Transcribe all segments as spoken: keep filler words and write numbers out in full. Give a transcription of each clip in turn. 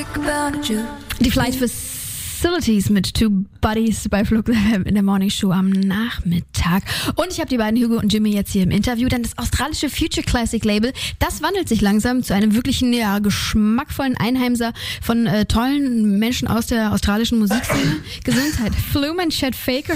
Die Flight Facilities mit Two Buddies bei Flug in der Morning Show am Nachmittag. Und ich habe die beiden Hugo und Jimmy jetzt hier im Interview, denn das australische Future Classic Label, das wandelt sich langsam zu einem wirklichen, ja, geschmackvollen Einheimser von äh, tollen Menschen aus der australischen Musikszene. Gesundheit. Flume and Chet Faker.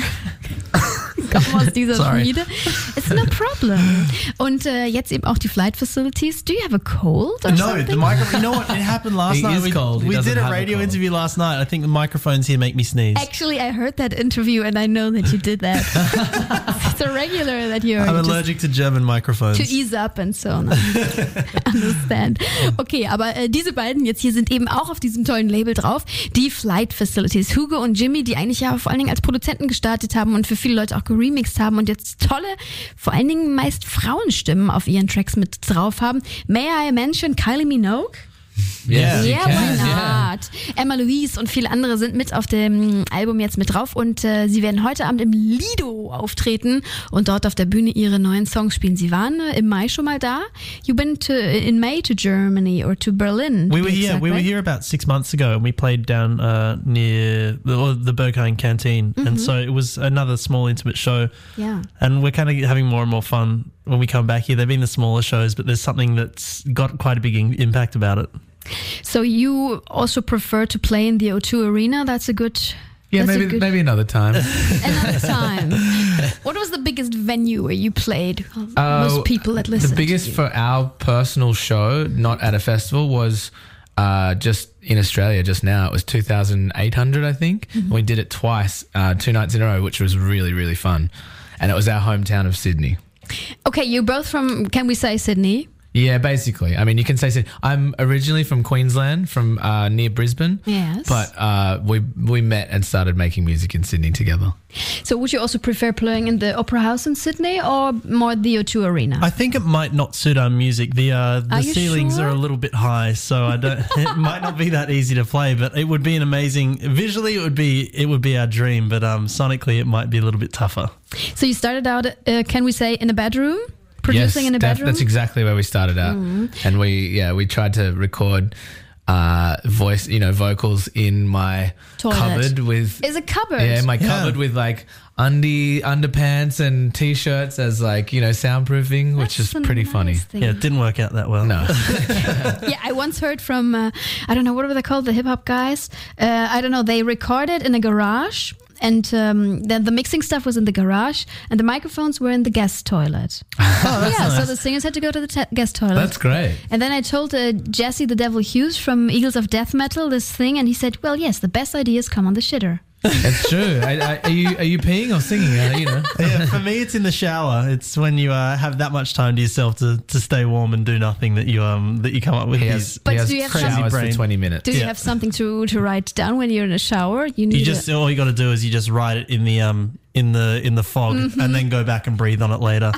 Kommen aus dieser Schmiede. It's no problem. Und äh, jetzt eben auch die Flight Facilities. Do you have a cold or no, something? the microphone. You know what? It happened last He night. is we cold. He we doesn't did a have a radio cold. interview last night. I think the microphones here make me sneeze. Actually, I heard that interview and I know that you did that. It's a regular that you're I'm just allergic to German microphones. to ease up and so on. Understand. Okay, aber äh, diese beiden jetzt hier sind eben auch auf diesem tollen Label drauf. Die Flight Facilities. Hugo und Jimmy, die eigentlich ja vor allen Dingen als Produzenten gestartet haben und für viele Leute auch geremixed haben und jetzt tolle, vor allen Dingen meist Frauenstimmen auf ihren Tracks mit drauf haben. May I mention Kylie Minogue? Yes, you Yeah, can, why yeah. not? Emma Louise und viele andere sind mit auf dem Album jetzt mit drauf und äh, sie werden heute Abend im Lido auftreten und dort auf der Bühne ihre neuen Songs spielen. Sie waren äh, im Mai schon mal da. You've been to, in May to Germany or to Berlin. We to were be here. exact, We were right? here about six months ago, and we played down uh, near the, the Berghain Canteen, and so it was another small, intimate show. Yeah. And we're kind of having more and more fun when we come back here. They've been the smaller shows, but there's something that's got quite a big in- impact about it. So you also prefer to play in the O two Arena? That's a good... Yeah, that's a maybe good, maybe another time. another time. What was the biggest venue where you played? Uh, Most people that listen The biggest to you. for our personal show, not at a festival, was uh, just in Australia just now. It was two thousand eight hundred, I think. Mm-hmm. We did it twice, uh, two nights in a row, which was really, really fun. And it was our hometown of Sydney. Okay, you're both from, can we say Sydney? Yeah, basically. I mean, you can say Sydney. I'm originally from Queensland, from uh, near Brisbane. Yes. But uh, we we met and started making music in Sydney together. So would you also prefer playing in the Opera House in Sydney or more the O two Arena? I think it might not suit our music. The uh, the Are you ceilings sure? are a little bit high, so I don't. It might not be that easy to play, but it would be an amazing. Visually, it would be it would be our dream, but um, sonically, it might be a little bit tougher. So you started out, uh, can we say, in a bedroom? Producing yes, in a def- bedroom? that's exactly where we started out. And we, yeah, we tried to record uh, voice, you know, vocals in my Toilet. cupboard with, Is a cupboard. yeah, in my Yeah. cupboard with like undie, underpants and t-shirts as like, you know, soundproofing, which is That's a pretty nice funny. thing. Yeah, it didn't work out that well. No. Yeah, I once heard from, uh, I don't know, what were they called? The hip hop guys? Uh, I don't know. They recorded in a garage. And um, then the mixing stuff was in the garage, and the microphones were in the guest toilet. Oh, yeah, so the singers had to go to the te- guest toilet. That's great. And then I told uh, Jesse the Devil Hughes from Eagles of Death Metal this thing, and he said, well, yes, the best ideas come on the shitter. It's true. I, I, are you are you peeing or singing? Uh, you know. Yeah, for me, it's in the shower. It's when you uh, have that much time to yourself to, to stay warm and do nothing that you um that you come up with He these. has, But he has do you have showers something- for brain? twenty minutes. Do you Yeah. have something to, to write down when you're in a shower? You need You just a, all you got to do is you just write it in the um in the in the fog and then go back and breathe on it later.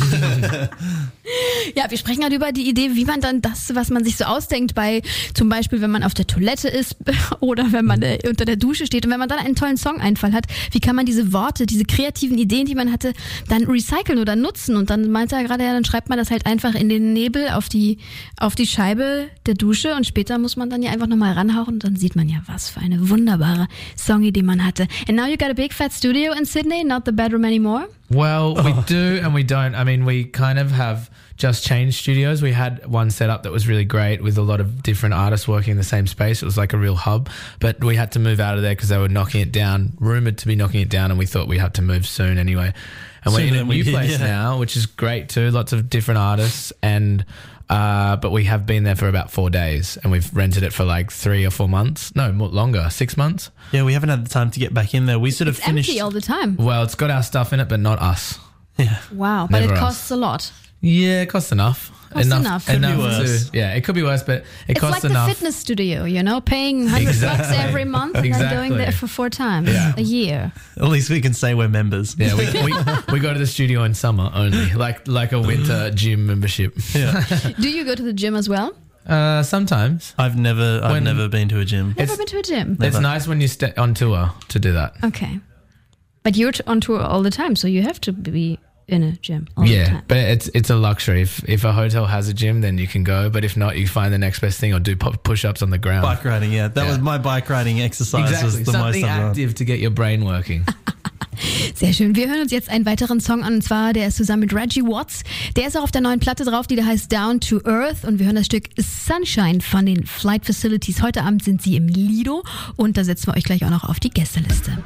Ja, wir sprechen halt über die Idee, wie man dann das, was man sich so ausdenkt, bei zum Beispiel, wenn man auf der Toilette ist oder wenn man äh, unter der Dusche steht und wenn man dann einen tollen Songeinfall hat, wie kann man diese Worte, diese kreativen Ideen, die man hatte, dann recyceln oder nutzen? Und dann meinte er gerade, ja, dann schreibt man das halt einfach in den Nebel auf die, auf die Scheibe der Dusche und später muss man dann ja einfach nochmal ranhauchen und dann sieht man ja, was für eine wunderbare Songidee man hatte. And now you got a big fat studio in Sydney, not the bedroom anymore? Well, we do and we don't. I mean, we kind of have just changed studios. We had one set up that was really great with a lot of different artists working in the same space. It was like a real hub, but we had to move out of there because they were knocking it down, rumored to be knocking it down, and we thought we had to move soon anyway. And we're Soon in a then we new did, place yeah. now, which is great too. Lots of different artists and uh, but we have been there for about four days and we've rented it for like three or four months. No, more longer, six months. Yeah, we haven't had the time to get back in there. We sort of It's finished. empty all the time. Well, it's got our stuff in it, but not us. Yeah. Wow, but Never it us. costs a lot. Yeah, it costs enough. Costs enough. Could be worse. To, yeah, it could be worse, but it It's costs like enough. the fitness studio, you know, paying one hundred Exactly. bucks every month and then going Exactly. there for four times Yeah. a year. At least we can say we're members. Yeah, we, we we go to the studio in summer only, like like a winter gym membership. Yeah. Do you go to the gym as well? Uh, sometimes I've never I've When- never been to a gym. Never It's- been to a gym. it's nice when you stay on tour to do that. Okay. But you're t- on tour all the time, so you have to be in a gym all the Yeah, time. but it's it's a luxury. If if a hotel has a gym, then you can go. But if not, you find the next best thing or do pu- push-ups on the ground. Bike riding, yeah. That Yeah. was my bike riding exercise. Exactly, Was the something most I've done. active to get your brain working. Sehr schön. Wir hören uns jetzt einen weiteren Song an, und zwar, der ist zusammen mit Reggie Watts. Der ist auch auf der neuen Platte drauf, die da heißt Down to Earth, und wir hören das Stück Sunshine von den Flight Facilities. Heute Abend sind sie im Lido und da setzen wir euch gleich auch noch auf die Gästeliste.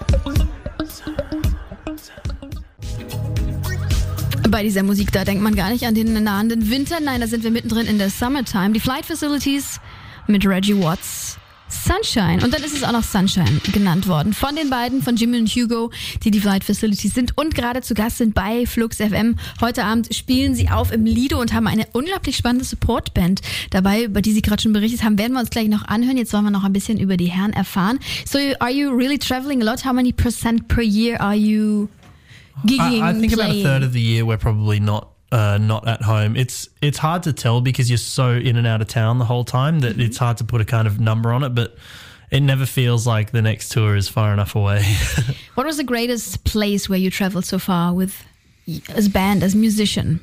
Bei dieser Musik, da denkt man gar nicht an den nahenden Winter. Nein, da sind wir mittendrin in der Summertime. Die Flight Facilities mit Reggie Watts. Sunshine. Und dann ist es auch noch Sunshine genannt worden. Von den beiden, von Jimmy und Hugo, die die Flight Facilities sind und gerade zu Gast sind bei Flux F M. Heute Abend spielen sie auf im Lido und haben eine unglaublich spannende Supportband dabei, über die sie gerade schon berichtet haben. Werden wir uns gleich noch anhören. Jetzt wollen wir noch ein bisschen über die Herren erfahren. So, are you really traveling a lot? How many percent per year are you gigging, I, I think about a playing? third of the year we're probably not uh, not at home. It's it's hard to tell because you're so in and out of town the whole time that it's hard to put a kind of number on it, but it never feels like the next tour is far enough away. What was the greatest place where you traveled so far with as a band, as a musician?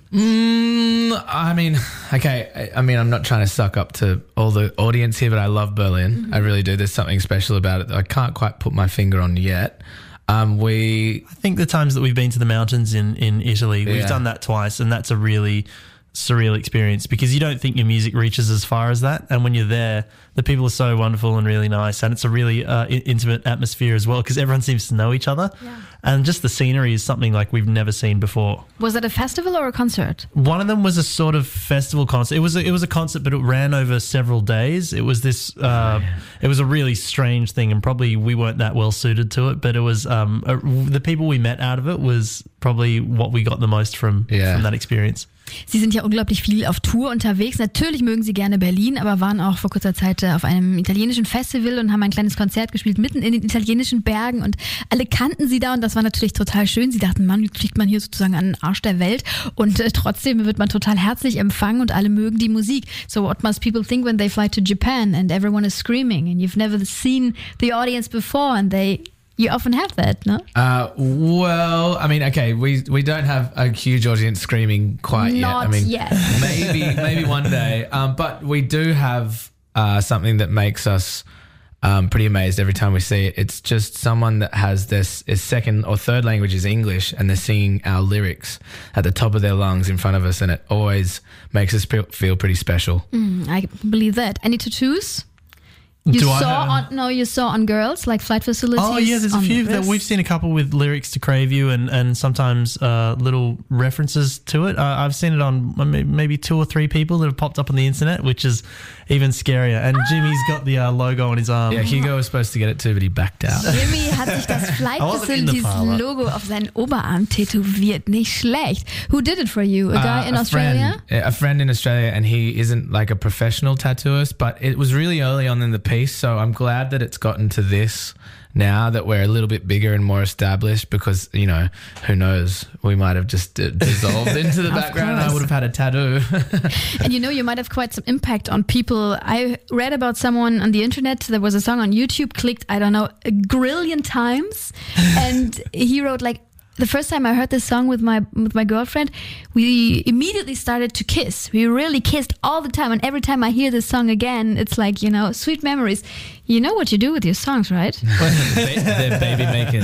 Mm, I mean, okay. I, I mean, I'm not trying to suck up to all the audience here, but I love Berlin. Mm-hmm. I really do. There's something special about it that I can't quite put my finger on yet. Um, we, I think the times that we've been to the mountains in, in Italy, we've Yeah. done that twice, and that's a really surreal experience because you don't think your music reaches as far as that. And when you're there, the people are so wonderful and really nice, and it's a really uh, I- intimate atmosphere as well because everyone seems to know each other. Yeah. And just the scenery is something like we've never seen before. Was that a festival or a concert? One of them was a sort of festival concert. It was a, it was a concert, but it ran over several days. It was this. Uh, it was a really strange thing, and probably we weren't that well suited to it. But it was um, a, the people we met out of it was probably what we got the most from Yeah. from that experience. Sie sind ja unglaublich viel auf Tour unterwegs. Natürlich mögen sie gerne Berlin, aber waren auch vor kurzer Zeit auf einem italienischen Festival und haben ein kleines Konzert gespielt mitten in den italienischen Bergen und alle kannten sie da und das war natürlich total schön. Sie dachten, Mann, wie fliegt man hier sozusagen an den Arsch der Welt und äh, trotzdem wird man total herzlich empfangen und alle mögen die Musik. So what must people think when they fly to Japan and everyone is screaming and you've never seen the audience before and they... You often have that, no? uh, well, I mean, okay, we we don't have a huge audience screaming quite yet. Not I mean, yet. maybe maybe one day. Um, but we do have uh, something that makes us um, pretty amazed every time we see it. It's just someone that has this his second or third language is English, and they're singing our lyrics at the top of their lungs in front of us, and it always makes us feel, feel pretty special. Mm, I believe that. Any tattoos? You Do I saw have- on no, you saw on girls like Flight Facilities. Oh yeah, there's a on few the that we've wrist. seen a couple with lyrics to Crave You and and sometimes uh, little references to it. Uh, I've seen it on may- maybe two or three people that have popped up on the internet, which is even scarier. And Jimmy's got the uh, logo on his arm. Yeah, Hugo was supposed to get it too, but he backed out. Jimmy hat sich das Flight I wasn't in the Facilities parlor. Logo auf seinen Oberarm tätowiert. Nicht schlecht. Who did it for you? A guy Uh, in a Australia? Friend, a friend in Australia, and he isn't like a professional tattooist, but it was really early on in the piece, so I'm glad that it's gotten to this now that we're a little bit bigger and more established because, you know, who knows, we might have just uh, dissolved into the Of background and I course. would have had a tattoo. And you know, you might have quite some impact on people. I read about someone on the internet. There was a song on YouTube, clicked, I don't know, a grillion times. And he wrote like, the first time I heard this song with my with my girlfriend, we immediately started to kiss. We really kissed all the time. And every time I hear this song again, it's like, you know, sweet memories. You know what you do with your songs, right? They're baby making.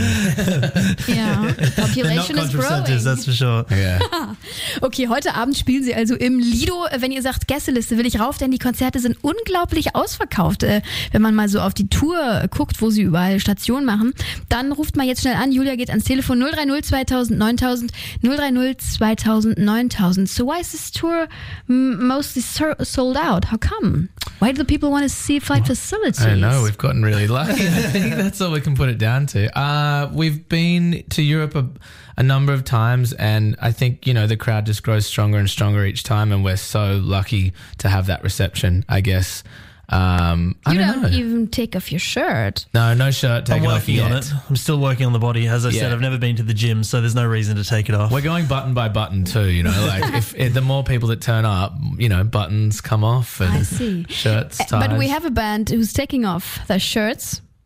Yeah. They're not Population is growing. contraceptives, that's for sure. Yeah. Okay, heute Abend spielen sie also im Lido. Wenn ihr sagt, Gästeliste, will ich rauf, denn die Konzerte sind unglaublich ausverkauft. Äh, Wenn man mal so auf die Tour guckt, wo sie überall Stationen machen, dann ruft mal jetzt schnell an. Julia geht ans Telefon null drei null zweitausend neuntausend null drei null zweitausend neuntausend. So why is this tour m- mostly so- sold out? How come? Why do the people want to see Flight Facilities? I don't know. We've gotten really lucky. I think that's all we can put it down to. Uh, we've been to Europe a, a number of times, and I think, you know, the crowd just grows stronger and stronger each time, and we're so lucky to have that reception, I guess. Um, I You don't don't know. even take off your shirt. No, no shirt I'm taken off working on yet. it. I'm still working on the body. As I Yeah. said, I've never been to the gym, so there's no reason to take it off. We're going button by button too, you know, like if, if the more people that turn up, you know, buttons come off and I see. shirts, Uh, ties. But we have a band who's taking off their shirts.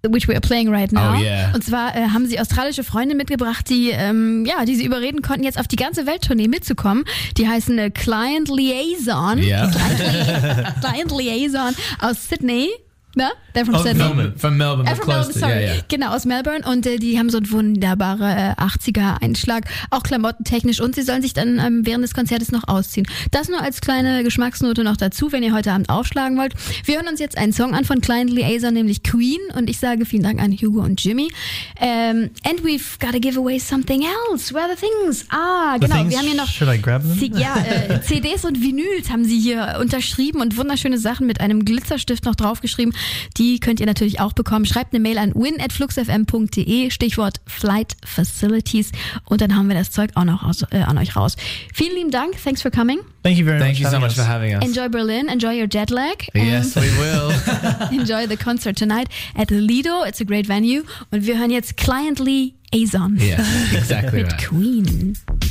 which we are playing right now. Oh, yeah. Und zwar äh, haben sie australische Freunde mitgebracht, die, ähm, ja, die sie überreden konnten, jetzt auf die ganze Welttournee mitzukommen. Die heißen äh, Client Liaison. Ja. Client, Client Liaison aus Sydney. Ne? They're from Oh, Sydney. Melbourne. From Melbourne, Äh, but from close Melbourne, to, sorry. yeah, yeah. Genau, aus Melbourne. Und äh, die haben so einen wunderbaren äh, achtziger-Einschlag, auch klamottentechnisch. Und sie sollen sich dann ähm, während des Konzertes noch ausziehen. Das nur als kleine Geschmacksnote noch dazu, wenn ihr heute Abend aufschlagen wollt. Wir hören uns jetzt einen Song an von Client Liaison, nämlich Queen. Und ich sage vielen Dank an Hugo und Jimmy. Ähm, and we've got to give away something else. Where are the things? Ah, The genau. things, Wir haben hier noch should I grab them? C- ja, äh, C Ds und Vinyls haben sie hier unterschrieben und wunderschöne Sachen mit einem Glitzerstift noch draufgeschrieben. Die könnt ihr natürlich auch bekommen. Schreibt eine Mail an win at fluxfm punkt de, Stichwort Flight Facilities, und dann haben wir das Zeug auch noch aus, äh, an euch raus. Vielen lieben Dank. Thanks for coming. Thank you very Thank much. you so having much us. for having us. Enjoy Berlin. Enjoy your jet lag. Yes, we will. And enjoy the concert tonight at the Lido. It's a great venue. Und wir hören jetzt Client Liaison Yeah, exactly mit right. Queen.